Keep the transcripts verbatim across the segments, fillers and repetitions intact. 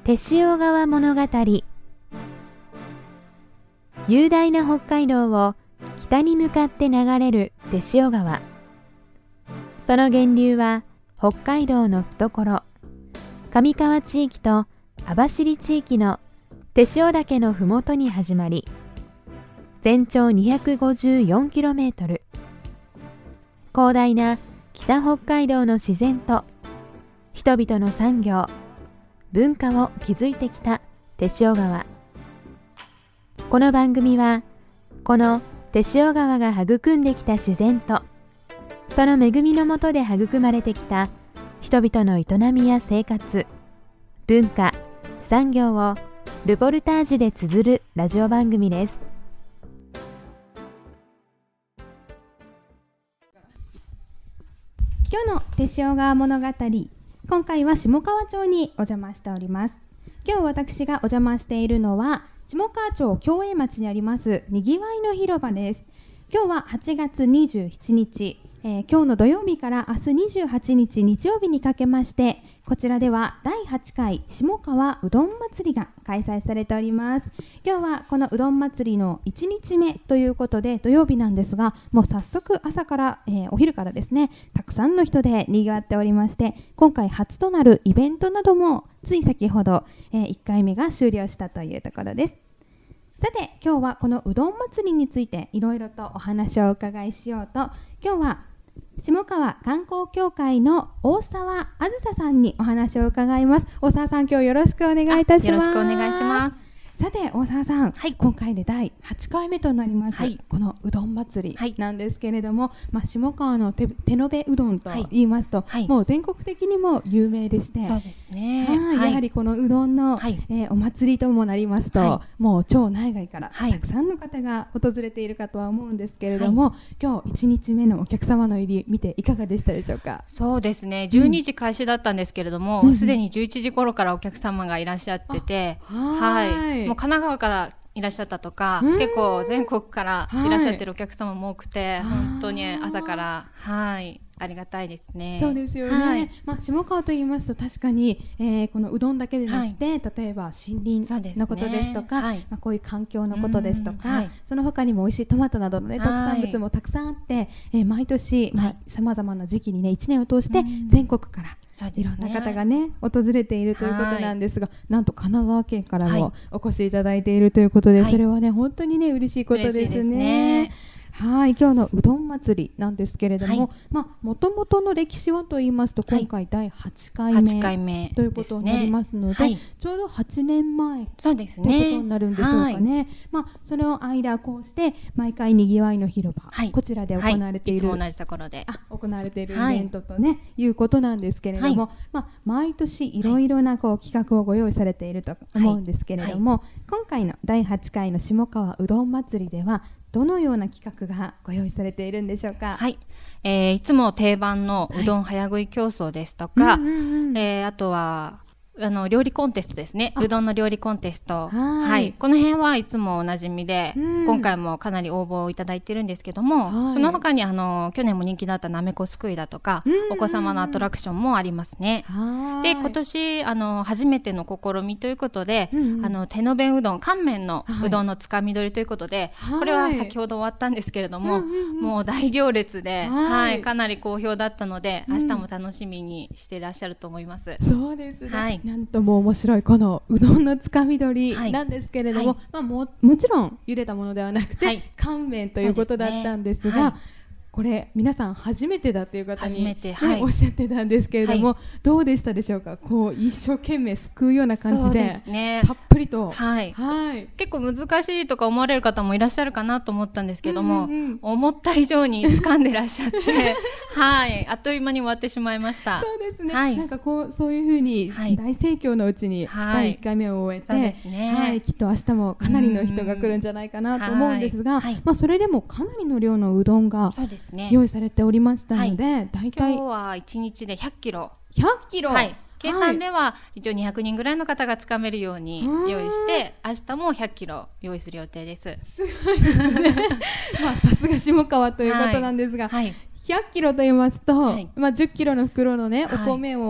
手塩川物語。雄大な北海道を北に向かって流れる手塩川。その源流は北海道の懐、上川地域と網走地域の手塩岳のふもとに始まり、全長 にひゃくごじゅうよんキロメートル、広大な北北海道の自然と人々の産業、文化を築いてきた手塩川。この番組はこの手塩川が育んできた自然とその恵みの下で育まれてきた人々の営みや生活、文化、産業をルポルタージュで綴るラジオ番組です。 今日の手塩川物語、今回は下川町にお邪魔しております。今日私がお邪魔しているのは下川町共栄町にありますにぎわいの広場です。今日ははちがつにじゅうしちにち、えー、今日の土曜日から明日にじゅうはちにち日曜日にかけまして、こちらではだいはちかい下川うどん祭りが開催されております。今日はこのうどん祭りのいちにちめということで土曜日なんですが、もう早速朝から、えー、お昼からですね、たくさんの人でにぎわっておりまして、今回初となるイベントなどもつい先ほど、えー、いっかいめが終了したというところです。さて今日はこのうどん祭りについていろいろとお話をお伺いしようと、今日は下川観光協会の大沢あずささんにお話を伺います。大沢さん、今日よろしくお願いいたします。 よろしくお願いします。 さて大沢さん、はい、今回でだいはちかいめとなります、はい、このうどん祭りなんですけれども、はい、まあ、下川の 手, 手延べうどんと言いますと、はい、もう全国的にも有名でして、 そうですね、 はい、やはりこのうどんの、はい、えー、お祭りともなりますと、はい、もう町内外からたくさんの方が訪れているかとは思うんですけれども、はい、今日いちにちめのお客様の入り見ていかがでしたでしょうか。 そうですね、じゅうにじ開始だったんですけれども、すで、うん、にじゅういちじ頃からお客様がいらっしゃってて、はい、はい、もう神奈川からいらっしゃったとか、結構全国からいらっしゃってるお客様も多くて、はい、本当に朝から、はい、ありがたいですね。 そうですよね、はい、まあ、下川と言いますと確かに、えー、このうどんだけでなくて、はい、例えば森林のことですとか、はい、まあ、こういう環境のことですとか、はい、その他にも美味しいトマトなどの、ね、特産物もたくさんあって、えー、毎年さまざ、まな時期にねいちねんを通して全国からいろんな方がね訪れているということなんですが、はい、なんと神奈川県からもお越しいただいているということで、はい、それはね本当にね嬉しいことですね。嬉しいですね。はい、今日のうどん祭りなんですけれども、はい、まあ、元々の歴史はと言いますと今回だいはちかいめ、はい、はちかいめということになりますので、はい、ちょうどはちねんまえそうですねということになるんでしょうかね、はい、まあ、それを間こうして毎回にぎわいの広場、はい、こちらで行われている、 はい、いつも同じところであ行われているイベントとね、はい、いうことなんですけれども、はい、まあ、毎年いろいろなこう企画をご用意されていると思うんですけれども、はいはい、今回のだいはちかいの下川うどん祭りではどのような企画がご用意されているんでしょうか。 はい、えー、いつも定番のうどん早食い競争ですとか、はい、うんうんうん、えー、あとはあの料理コンテストですね。うどんの料理コンテスト、はい、はい、この辺はいつもおなじみで、うん、今回もかなり応募をいただいてるんですけども、はい、その他にあの去年も人気だったなめこすくいだとか、うんうんうん、お子様のアトラクションもありますね。はい、で今年あの初めての試みということで、うんうん、あの手延べうどん乾麺のうどんのつかみ取りということで、はい、これは先ほど終わったんですけれども、はい、もう大行列で、はいはい、かなり好評だったので、うん、明日も楽しみにしていらっしゃると思います。 そうですね、はい、なんとも面白いこのうどんのつかみ取りなんですけれども、はい、まあ、も, もちろん茹でたものではなくて、はい、乾麺ということだったんですが、これ皆さん初めてだという方に、ね、はい、おっしゃってたんですけれども、はい、どうでしたでしょうか。こう一生懸命すくうような感じ で, で、ね、たっぷりと、 はいはい、結構難しいとか思われる方もいらっしゃるかなと思ったんですけども、うんうんうん、思った以上に掴んでらっしゃってはい、あっという間に終わってしまいました。 そうですね、はい、なんかこうそういうふうに大盛況のうちにだいいっかいめを終えて、はいはい、そうですね、はい、きっと明日もかなりの人が来るんじゃないかなと思うんですが、はい、まあ、それでもかなりの量のうどんが用意されておりましたので、はい、だいたい今日はいちにちでひゃっキロ、 ひゃっキロ、はい、 計算では一応にひゃくにんぐらいの方がつかめるように用意して、明日もひゃっキロ用意する予定です。 すごいですねまあさすが下川ということなんですが、はいはい、ひゃっキロと言いますと、はい、まあ、じゅっキロの袋のね、はい、お米を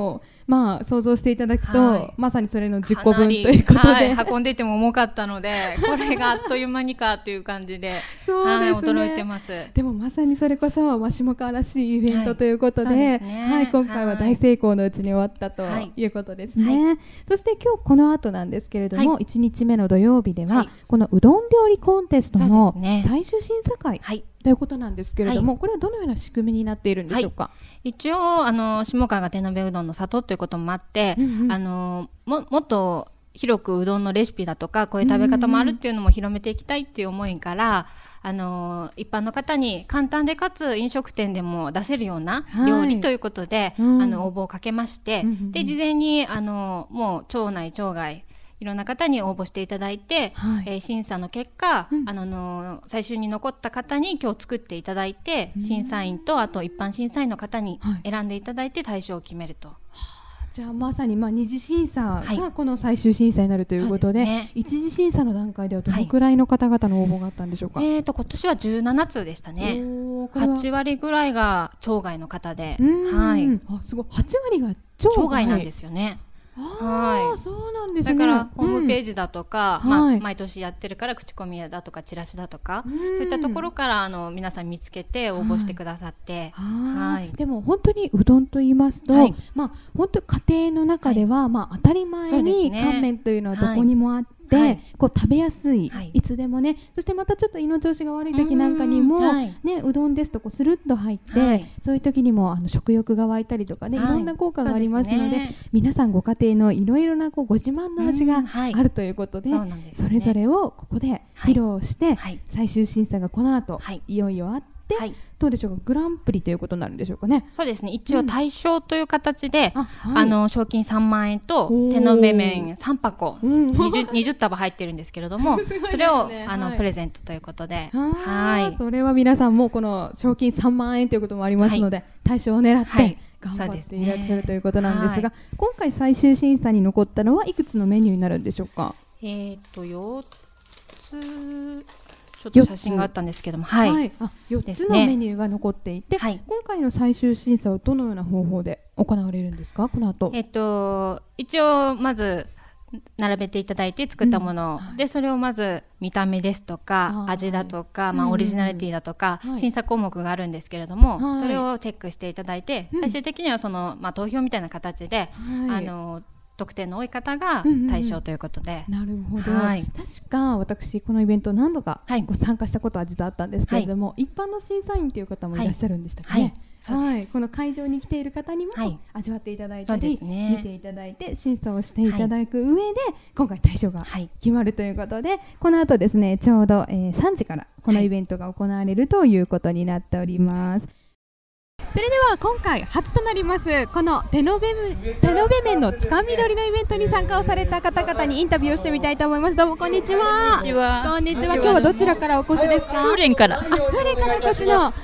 まあ想像していただくと、はい、まさにそれのじゅっこぶんということで、 はい、運んでいても重かったのでこれがあっという間にかという感じでそうですね、はい、驚いてます。 でもまさにそれこそ下川らしいイベントということで、はい、ねはい、今回は大成功のうちに終わったということですね、はい、そして今日この後なんですけれども、はい、いちにちめの土曜日では、はい、このうどん料理コンテストの最終審査会、はいということなんですけれども、はい、これはどのような仕組みになっているんでしょうか。はい、 一応あの下川が手延べうどんの里ということもあって、うんうん、あの も, もっと広くうどんのレシピだとかこういう食べ方もあるっていうのも広めていきたいっていう思いから、あの一般の方に簡単でかつ飲食店でも出せるような料理ということで、はい、あの応募をかけまして、うん、で事前にあのもう町内町外いろんな方に応募していただいて、はい、えー、審査の結果、うん、あのの最終に残った方に今日作っていただいて、うん、審査員とあと一般審査員の方に選んでいただいて対象を決めると、はい、 じゃあまさにまあ二次審査がこの最終審査になるということで、はい、ね、一次審査の段階ではどのくらいの方々の応募があったんでしょうか。 はい、えー、と今年はじゅうななつうでしたね。はちわりぐらいが町外の方で、 はい、あすごいはちわりが町 外, 町外なんですよね。 あ、はい、そうなんですね。 だからホームページだとか、うん、まあはい、毎年やってるから口コミだとかチラシだとか、うん、そういったところからあの皆さん見つけて応募してくださって、 はいはい、でも本当にうどんと言いますと、はい、まあ、本当家庭の中では、はい、まあ、当たり前に乾麺というのはどこにもあって、はい、こう食べやすい、はい、いつでもね、そしてまたちょっと胃の調子が悪い時なんかにも、はい、ね、うどんですとこうスルッと入って、はい、そういう時にもあの食欲が湧いたりとかね、はい、いろんな効果がありますので、ね、皆さんご家庭のいろいろなこうご自慢の味があるということで、はい、 そ, でね、それぞれをここで披露して、はい、最終審査がこの後、はい、いよいよあって、はい、どうでしょうか、グランプリということになるんでしょうかね。 そうですね、一応対象という形で、うん、あ、はい、あの賞金さんまんえんと手延べ麺さんぱこ、うん、20, にじゅうたば入ってるんですけれども、ね、それをあの、はい、プレゼントということで、 はい、それは皆さんもこの賞金さんまんえんということもありますので、はい、対象を狙って、はい、頑張っていらっしゃるということなんですが、はい、今回最終審査に残ったのはいくつのメニューになるんでしょうか。 えーとよっつちょっと写真があったんですけども、はいはい、 あよっつのメニューが残っていて、はい、今回の最終審査はどのような方法で行われるんですか、この後。 えーと一応まず並べていただいて作ったもの、うん、でそれをまず見た目ですとか味だとか、まあ、オリジナリティだとか、うん、審査項目があるんですけれども、はい、それをチェックしていただいて、最終的にはその、まあ、投票みたいな形で、はい、あの得点の多い方が対象ということで、 うんうんうん、なるほど、はい、確か私このイベント何度かご参加したことは実はあったんですけれども、はい、一般の審査員という方もいらっしゃるんでしたっけね。はいはいはい、この会場に来ている方にも味わっていただいたり、はいね、見ていただいて審査をしていただく上で、はい、今回対象が決まるということで、はい、この後ですねちょうど、えー、さんじからこのイベントが行われるということになっております。それでは今回初となりますこの手延べ手延べ麺のつかみ取りのイベントに参加をされた方々にインタビューをしてみたいと思います。どうもこんにちは。 こんにちは。 こんにちは。今日はどちらからお越しですか。 風蓮から。 あ、風蓮からお越しの。はい、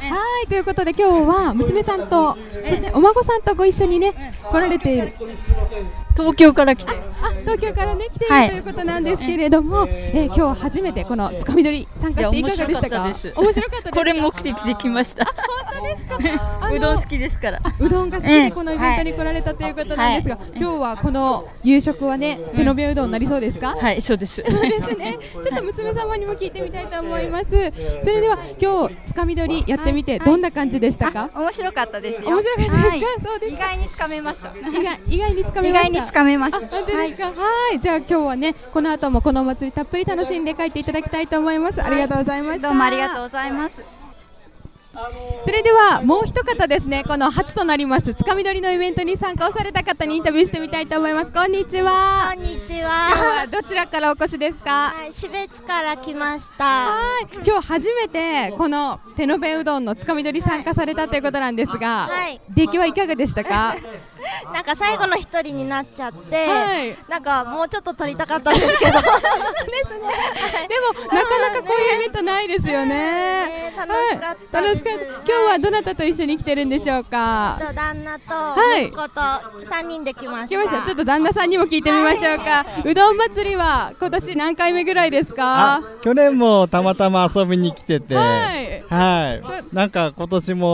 ということで今日は娘さんとそしてお孫さんとご一緒にね来られている。 東京から来て、 あ、東京からね来ている、はい、ということなんですけれども、えー、今日初めてこのつかみ取り参加していかがでしたか。 面白かったです。 面白かったですか。 これ目的で来ました。 あ、本当ですか。 うどん好きですから。 うどんが好きでこのイベントに来られたということなんですが、はい、今日はこの夕食はね手延べうどんになりそうですか。 はい、そうです。 そうですね。ちょっと娘様にも聞いてみたいと思います。それでは今日つかみ取りやってみてどんな感じでしたか。 面白かったですよ。 面白かったですか。はい、そうです。 意外につかめました。 意外意外につかめました。 意外につかめました。 本当ですか。はい、じゃあ今日はねこの後もこのお祭りたっぷり楽しんで帰っていただきたいと思います。ありがとうございました。 どうもありがとうございます。 それではもう一方ですね、この初となりますつかみ取りのイベントに参加をされた方にインタビューしてみたいと思います。こんにちは。 こんにちは。 今日はどちらからお越しですか。 はい、標津から来ました。 はい、今日初めてこの手延べうどんのつかみ取り参加されたということなんですが、はい、出来はいかがでしたか。 なんか最後の一人になっちゃって、はい、なんかもうちょっと撮りたかったんですけどそうですね、 はい、でもなかなかこういうイベントないですよね。 ね、楽しかったです。はい、 今日はどなたと一緒に来てるんでしょうか。 旦那と息子とさんにんで来ました。 来ました。ちょっと旦那さんにも聞いてみましょうか。はい、うどん祭りは今年何回目ぐらいですか。 去年もたまたま遊びに来てて、はい、はい、なんか今年も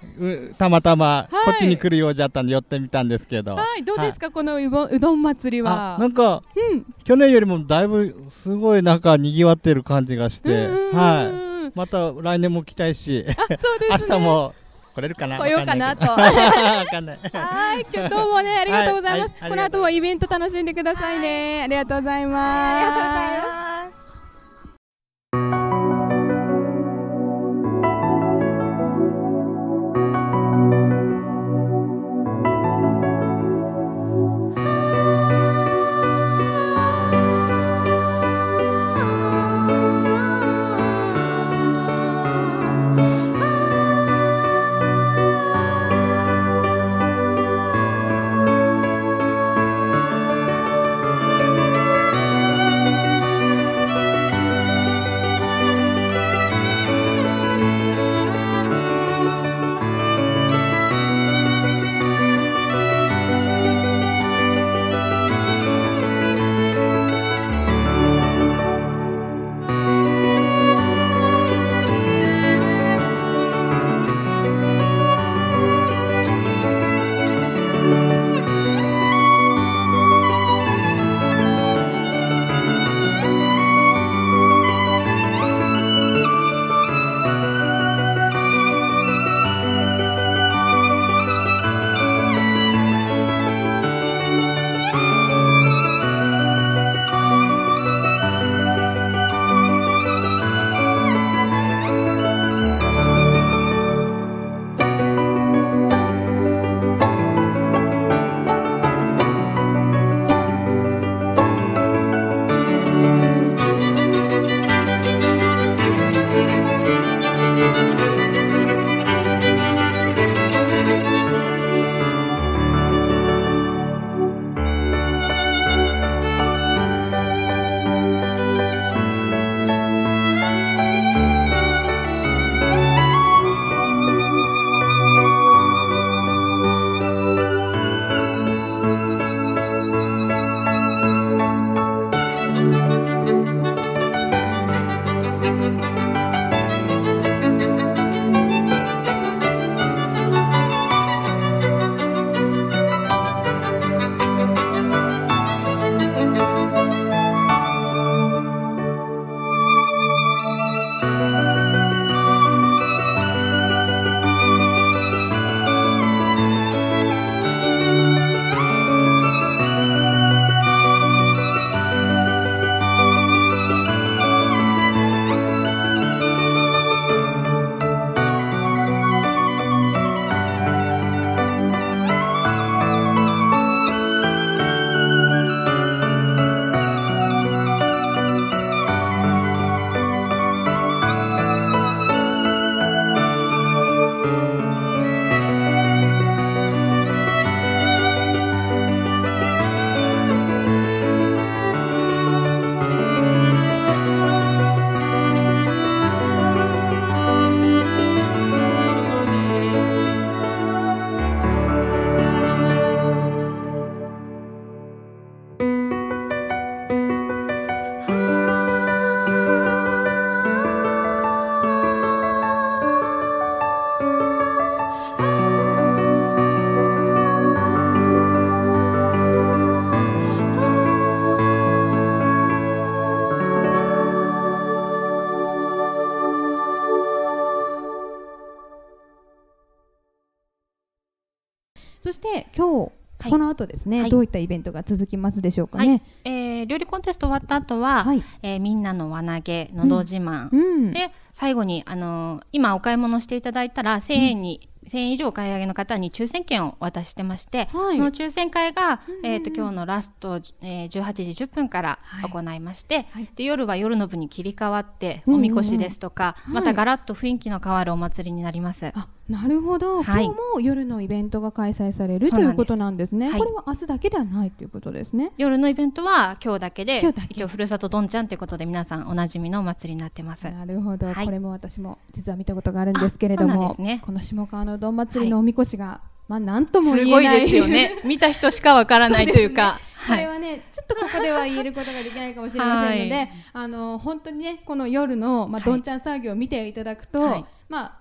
うたまたまこっちに来るようじゃったんで寄ってみたんですけど、 はい、どうですか、はい、このうどうどん祭りは。 なんか、うん、去年よりもだいぶすごいなんか賑わってる感じがして、はい、また来年も来たいし、 あ、そうですね、 明日も来れるかな、 来ようかなと。 わかんない。 はい、今日どうもね、ありがとうございます。はいはい、この後もイベント楽しんでくださいね。はい、ありがとうございます。 ありがとうございます。 そして今日この後ですね、はい、どういったイベントが続きますでしょうかね。はい、 えー、料理コンテスト終わった後は、はい、えー、みんなの輪投げのど自慢、うんうん、で最後に、あのー、今お買い物していただいたらせんえんに、うん、せんえん以上お買い上げの方に抽選券を渡してまして、はい、その抽選会が、うん、えー、と今日のラスト、えー、じゅうはちじじゅっぷんから行いまして、はい、で夜は夜の部に切り替わっておみこしですとか、うんうんうん、またガラッと雰囲気の変わるお祭りになります。 あ、なるほど、はい、今日も夜のイベントが開催されるということなんですね。これは明日だけではないということですね。 夜のイベントは今日だけで、今日だけ一応ふるさとどんちゃんということで皆さんおなじみのお祭りになってます。 なるほど、はい、これも私も実は見たことがあるんですけれども、ね、この下川のどん祭りのおみこしが、はい、まあ何とも言えない、 すごいですよね見た人しかわからないというか、 これはね、ちょっとここでは言えることができないかもしれませんので、はい、あの本当にねこの夜の、まあ、どんちゃん騒ぎを見ていただくと、はい、まあ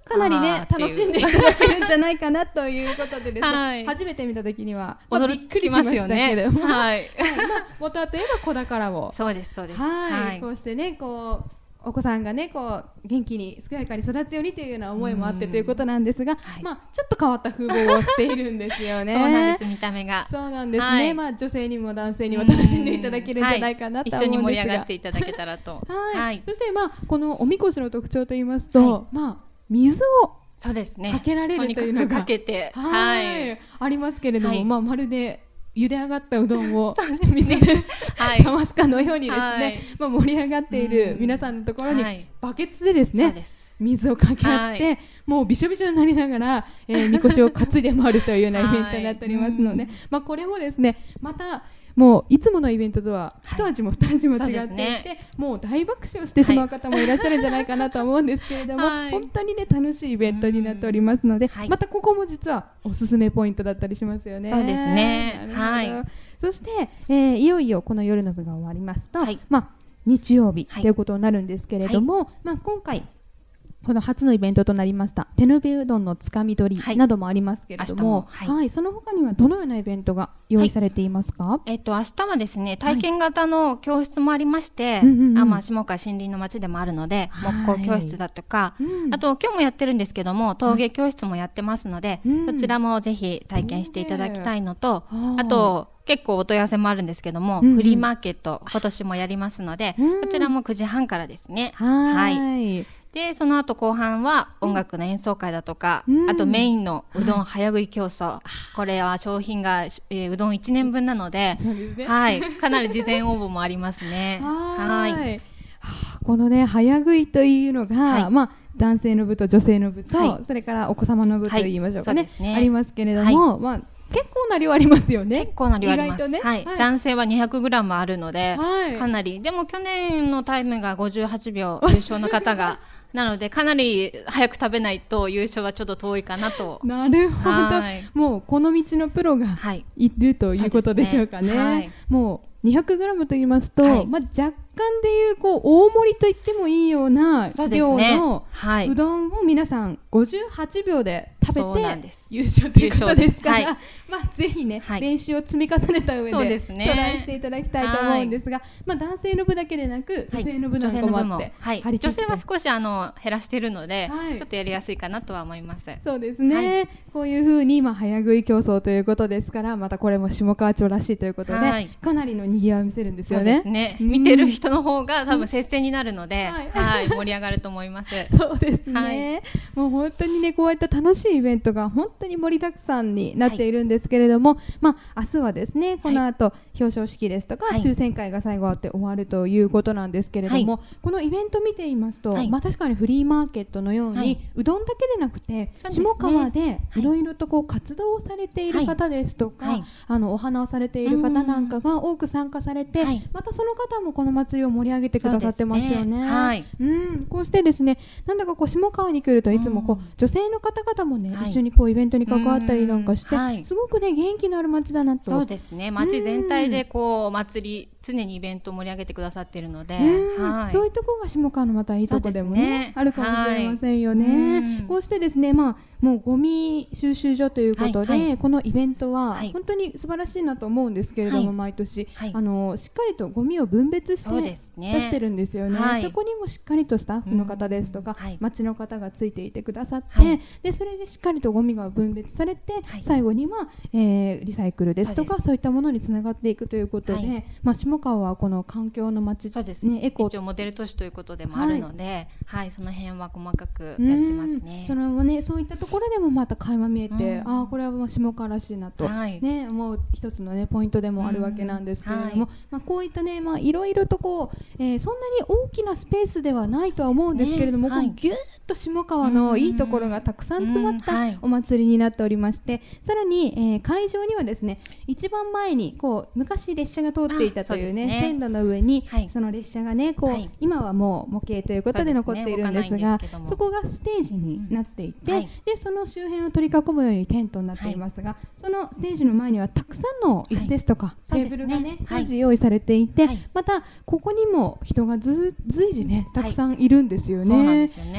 かなりね楽しんでいただけるんじゃないかなということでですね、はい、初めて見た時には、まあ、びっくりしましたけれども、ね、はいはいまあ、元といえば子宝をそうですそうです、 はいはい、こうしてねこうお子さんがねこう元気に健やかに育つようにというような思いもあってということなんですが、はい、まあちょっと変わった風貌をしているんですよね。 そうなんです見た目がそうなんですね、はい、まあ女性にも男性にも楽しんでいただけるんじゃないかなと思うんですが、はい、 一緒に盛り上がっていただけたらとはい、はい、そしてまあこのおみこしの特徴といいますと、はい、まあ水をそうですねかけられるというのがかけて、 はい、はい、ありますけれども、はい、まあまるで茹で上がったうどんを水で冷ますかのようにですね、はい、まあ、盛り上がっている皆さんのところにバケツでですね、はい、水をかけ合って、はい、もうびしょびしょになりながら、えー、みこしを担いで回るというようなイベントになっておりますので、はい、まあ、これもですねまたもういつものイベントとは一味も二味も違っていて、はいね、もう大爆笑してしまう方もいらっしゃるんじゃないかなと思うんですけれども、はい、本当にね楽しいイベントになっておりますので、はい、またここも実はおすすめポイントだったりしますよね。 そうですね、はい、 そして、えー、いよいよこの夜の部が終わりますと、はい、まあ、日曜日、はい、ということになるんですけれども、はい、まあ、今回この初のイベントとなりました手延べうどんのつかみ取りなどもありますけれども、はいはいはい、その他にはどのようなイベントが用意されていますか？はい、 えー、と明日はですね体験型の教室もありまして、はい、あまあ、下川森林の町でもあるので、はい、木工教室だとか、うん、あと今日もやってるんですけども陶芸教室もやってますので、はい、そちらもぜひ体験していただきたいのと、うん、あと結構お問い合わせもあるんですけども、うんうん、フリーマーケット今年もやりますので、うん、こちらもくじはんからですね。はい、はいでその後後半は音楽の演奏会だとか、うん、あとメインのうどん早食い競争、はい、これは商品が、えー、うどんいちねんぶんなの で, そうです、ね、はい、かなり事前応募もありますね。はい、はあ、このね早食いというのが、はい、まあ男性の部と女性の部と、はい、それからお子様の部といいましょうか ね,、はい、ねありますけれども、はい、まあ結構な量ありますよね。 結構な量あります、ね、はいはい、男性は にひゃくグラム あるので、はい、かなりでも去年のタイムがごじゅうはちびょう優勝の方がなのでかなり早く食べないと優勝はちょっと遠いかなと。 なるほど、はい、もうこの道のプロがいるということでしょうかね。はい、もうにひゃくグラム と言いますと、はい、まあ、若干でいうこう大盛りと言ってもいいような量のうどんを皆さんごじゅうはちびょうで食べて優勝ということですから、はい、まあ、ぜひね、はい、練習を積み重ねた上でトライしていただきたいと思うんですが、まあ、男性の部だけでなく女性の部なんかもあって、 はい、女性は少しあの減らしているので、はい、ちょっとやりやすいかなとは思います。 そうですね、はい、こういうふうに今早食い競争ということですから、またこれも下川町らしいということで、はい、かなりの賑わいを見せるんですよね。 そうですね、うん、見てる人の方が多分接戦になるので、はいはい、盛り上がると思います。 そうですね、はい、もう本当にねこういった楽しいイベントが本当に盛りだくさんになっているんですけれども、はい、まあ、明日はですねこの後、はい、表彰式ですとか、はい、抽選会が最後あって終わるということなんですけれども、はい、このイベント見ていますと、はい、まあ、確かにフリーマーケットのように、はい、うどんだけでなくて、ね、下川でいろいろとこう活動をされている方ですとか、はい、あのお花をされている方なんかが多く参加されて、はい、またその方もこの祭りを盛り上げてくださってますよね。はい、うん、こうしてですねなんだかこう下川に来るといつもこう、うん、女性の方々もね、はい、一緒にこうイベントに関わったりなんかして、はい、すごくね元気のある街だなと。 そうですね、街全体でこうお祭り常にイベントを盛り上げてくださっているので、はい、 そういうところが下川のまたいいとこでも ね, ねあるかもしれませんよね。はい、こうしてですね、まあ、もうゴミ収集所ということで、はいはい、このイベントは本当に素晴らしいなと思うんですけれども、はい、毎年、はい、あのしっかりとゴミを分別して出してるんですよね。はい、そこにもしっかりとスタッフの方ですとか、はい、町の方がついていてくださって、はい、でそれでしっかりとゴミが分別されて、はい、最後には、えー、リサイクルですとか そう, そういったものにつながっていくということで、はい、まあ、下川はこの環境の町、 そうですね、エコ一応モデル都市ということでもあるので、はいはい、その辺は細かくやってますね。 そのね、そういったところでもまた垣間見えて、うん、あこれはもう下川らしいなと、はい、ね、思う一つの、ね、ポイントでもあるわけなんですけれども、うん、はい、まあ、こういったね、まあ、いろいろとこう、えー、そんなに大きなスペースではないとは思うんですけれども、ね、はい、ぎゅーっと下川のいいところがたくさん詰まったお祭りになっておりまして、はい、さらに、えー、会場にはですね一番前にこう昔列車が通っていたというね、線路の上に、はい、その列車がねこう、はい、今はもう模型ということで残っているんですが、 そ, そこがステージになっていて、うん、はい、でその周辺を取り囲むようにテントになっていますが、はい、そのステージの前にはたくさんの椅子ですとか、はい、テーブルがね常時用意されていて、はい、またここにも人がず随時ねたくさんいるんですよね。はい、そうなんですよね。あ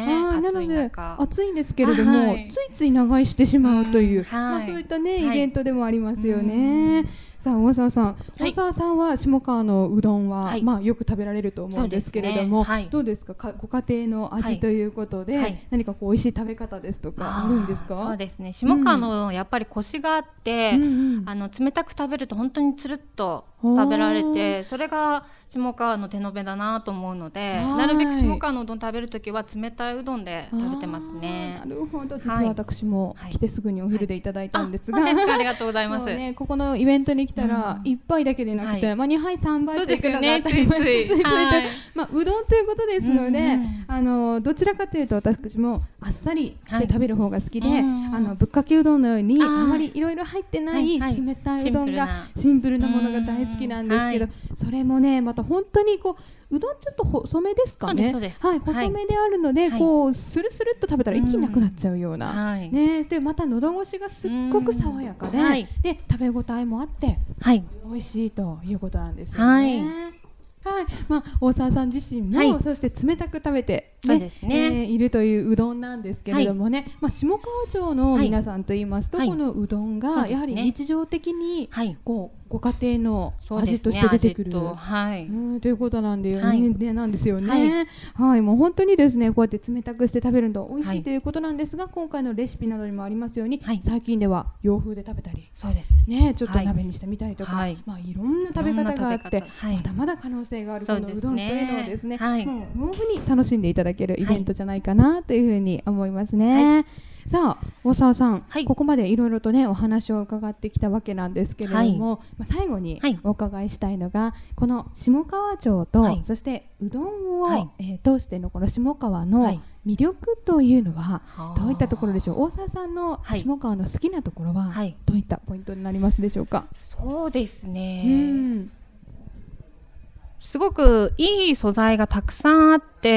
なので中暑いんですけれども、はい、ついつい長居してしまうという、うんはいまあ、そういったね、イベントでもありますよね、はいさあ大沢さん、はい、大沢さんは下川のうどんは、はいまあ、よく食べられると思うんですけれども、ねはい、どうですか、かご家庭の味ということで、はい、何かこう美味しい食べ方ですとかあるんですか？ そうですね、下川のうどんやっぱりコシがあって、うん、あの冷たく食べると本当につるっと食べられて、それが下川の手延べだなと思うので、なるべく下川のうどん食べるときは冷たいうどんで食べてますね。 なるほど、実は私も来てすぐにお昼でいただいたんですが、 はいはい、あ、そうですか、ありがとうございます。 ね、ここのイベントに来たら、うん、いっぱいだけでなくて、はいまあ、にはいさんばいそうですよね、ついつい、 はい、まあ、うどんということですので、うんうん、あのどちらかというと私もあっさりして食べる方が好きで、はい、あのぶっかけうどんのようにあまりいろいろ入ってない冷たいうどんがシンプルなものが大好きなんですけど、それもねまた本当にこううどんちょっと細めですかね。 そうですそうです、 はい、細めであるので、はい、こうスルスルっと食べたら一気になくなっちゃうような、はい、ね、でまた喉越しがすっごく爽やかで、はい、で食べ応えもあって、はい、美味しいということなんですよね。はいはいまあ、大沢さん自身も、はい、そして冷たく食べて、ね、そうですね、えー、いるといううどんなんですけれどもね、はいまあ、下川町の皆さんといいますと、はい、このうどんがやはり日常的にこうご家庭の味として出てくる、ねはい、うんということなんで、はい、なんですよね、はいはい、もう本当にですねこうやって冷たくして食べると美味しいということなんですが、はい、今回のレシピなどにもありますように、はい、最近では洋風で食べたりそうです、 ね、ちょっと鍋にしてみたりとか、はいまあ、いろんな食べ方があって、はい、まだまだ可能性があるこのうどんというのをですね、はい、もう豊富に楽しんでいただけるイベントじゃないかなというふうに思いますね、はいさあ大沢さん、はい、ここまでいろいろとねお話を伺ってきたわけなんですけれども、はいまあ、最後にお伺いしたいのが、はい、この下川町と、はい、そしてうどんを、はいえー、通してのこの下川の魅力というのはどういったところでしょう。大沢さんの下川の好きなところはどういったポイントになりますでしょうか。はい、 そうですね、うんすごくいい素材がたくさんあって、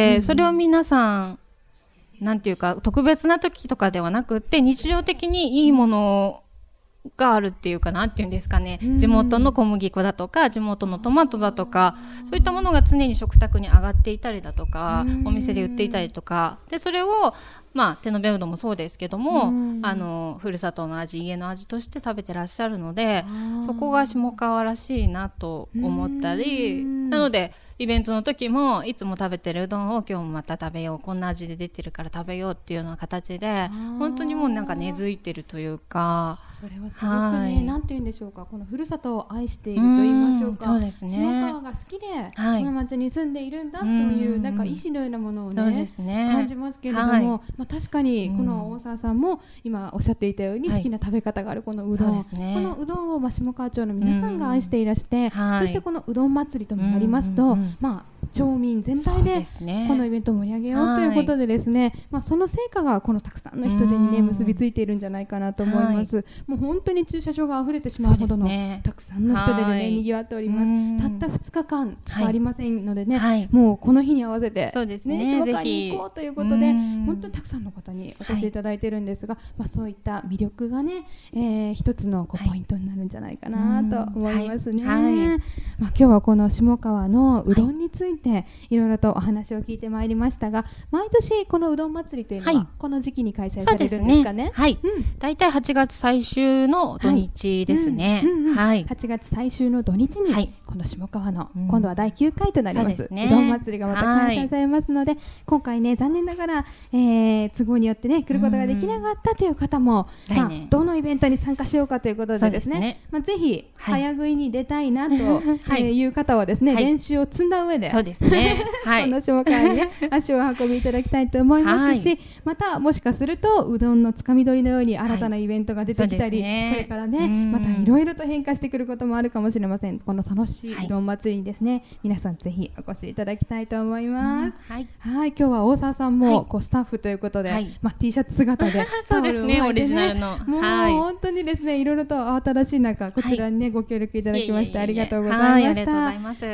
うん、それを皆さんなんていうか特別な時とかではなくって日常的にいいものがあるっていうかなっていうんですかね、うん、地元の小麦粉だとか地元のトマトだとかそういったものが常に食卓に上がっていたりだとか、うん、お店で売っていたりとかでそれをまあ手延べうどんもそうですけども、うん、あのふるさとの味家の味として食べてらっしゃるのでそこが下川らしいなと思ったり、うん、なのでイベントの時もいつも食べてるうどんを今日もまた食べようこんな味で出てるから食べようっていうような形で本当にもうなんか根付いてるというかそれはすごくね、はい、なんて言うんでしょうかこのふるさとを愛していると言いましょうかそうですね、下川が好きで、はい、この町に住んでいるんだというなんか意志のようなものを ね, そうですね感じますけれども、はいまあ、確かにこの大沢さんも今おっしゃっていたように好きな食べ方があるこのうどん、はいね、このうどんをまあ下川町の皆さんが愛していらして、はい、そしてこのうどん祭りともなりますと、うんうんうんまあ町民全体でこのイベントを盛り上げようということでですね、はいまあ、その成果がこのたくさんの人手に、ね、結びついているんじゃないかなと思います、はい、もう本当に駐車場が溢れてしまうほどのたくさんの人手で、ね、にぎわっておりますたったふつかかんしかありませんのでね、はい、もうこの日に合わせて、ねね、下川に行こうということで本当にたくさんの方にお越しいただいているんですが、はいまあ、そういった魅力がね、えー、一つのこうポイントになるんじゃないかなと思いますね、はいはいまあ、今日はこの下川のうどんについていろいろとお話を聞いてまいりましたが毎年このうどん祭りというのはこの時期に開催されるんですかね。 ねはい、うん、だいたいはちがつ最終の土日ですね、はいうんうんうんはい、 はちがつ最終の土日に、はい、この下川の、うん、今度はだいきゅうかいとなります、う, ね、うどん祭りがまた開催されますので、はい、今回ね残念ながら、えー、都合によってね来ることができなかったという方も、まあ、どのイベントに参加しようかということでですね、ねまあ、ぜひ早食いに出たいなと、はいえー、いう方はですね、はい、練習を積んだ上でそうですねはい、 この下川に、ね、足を運びいただきたいと思いますし、はい、またもしかするとうどんのつかみ取りのように新たなイベントが出てきたり、はいね、これからねまたいろいろと変化してくることもあるかもしれません。この楽しいうどん祭りにですね、はい、皆さんぜひお越しいただきたいと思います、うんはい、はい今日は大沢さんも、はい、こうスタッフということで、はいまあ、T シャツ姿でそうですねオリジナルのもう、はい、本当にですねいろいろと慌ただしい中こちらにね、はい、ご協力いただきましてありがとうございました。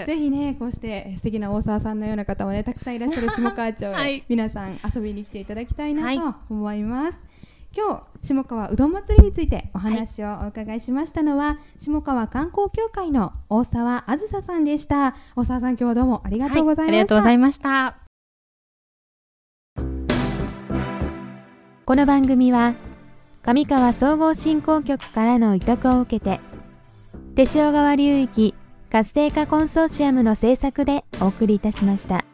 ぜひねこうして素敵な大沢さんのような方もねたくさんいらっしゃる下川町へ、はい、皆さん遊びに来ていただきたいなと思います、はい、今日下川うどん祭りについてお話をお伺いしましたのは、はい、下川観光協会の大沢あずささんでした。大沢さん今日はどうもありがとうございました、はい、 ありがとうございました。 この番組は上川総合振興局からの委託を受けて手塩川流域活性化コンソーシアムの制作でお送りいたしました。